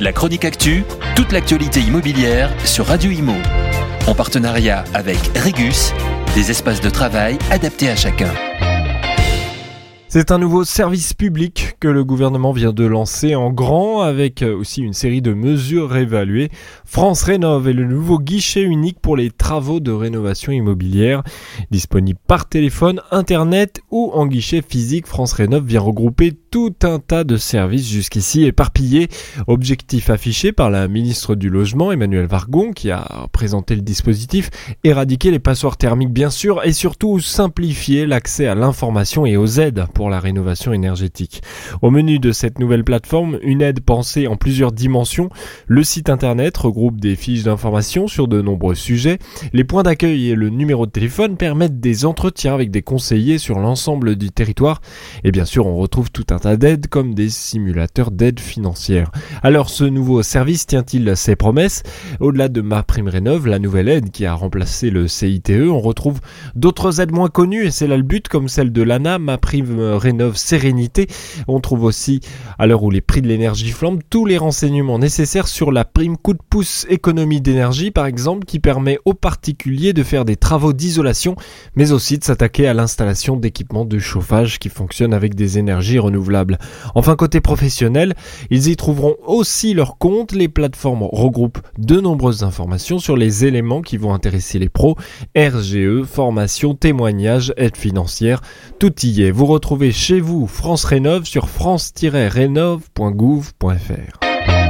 La chronique actu, toute l'actualité immobilière sur Radio Imo. En partenariat avec Regus, des espaces de travail adaptés à chacun. C'est un nouveau service public que le gouvernement vient de lancer en grand, avec aussi une série de mesures réévaluées. France Rénov est le nouveau guichet unique pour les travaux de rénovation immobilière. Disponible par téléphone, internet ou en guichet physique, France Rénov vient regrouper tout un tas de services jusqu'ici éparpillés. Objectif affiché par la ministre du Logement, Emmanuelle Wargon, qui a présenté le dispositif: éradiquer les passoires thermiques bien sûr, et surtout simplifier l'accès à l'information et aux aides pour la rénovation énergétique. Au menu de cette nouvelle plateforme, une aide pensée en plusieurs dimensions. Le site internet regroupe des fiches d'information sur de nombreux sujets. Les points d'accueil et le numéro de téléphone permettent des entretiens avec des conseillers sur l'ensemble du territoire. Et bien sûr, on retrouve tout un tas d'aides comme des simulateurs d'aide financière. Alors, ce nouveau service tient-il ses promesses? Au-delà de MaPrimeRénov', la nouvelle aide qui a remplacé le CITE, on retrouve d'autres aides moins connues, et c'est là le but, comme celle de l'ANA, MaPrimeRénov' Sérénité. On trouve aussi, à l'heure où les prix de l'énergie flambent, tous les renseignements nécessaires sur la prime coup de pouce économie d'énergie, par exemple, qui permet aux particuliers de faire des travaux d'isolation, mais aussi de s'attaquer à l'installation d'équipements de chauffage qui fonctionnent avec des énergies renouvelables. Enfin, côté professionnel, ils y trouveront aussi leur compte. Les plateformes regroupent de nombreuses informations sur les éléments qui vont intéresser les pros: RGE, formation, témoignages, aide financière, tout y est. Vous retrouvez chez vous France Rénov' sur france-rénov.gouv.fr.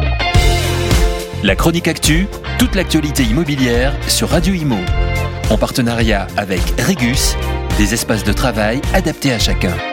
La chronique actu, toute l'actualité immobilière sur Radio Imo. En partenariat avec Regus, des espaces de travail adaptés à chacun.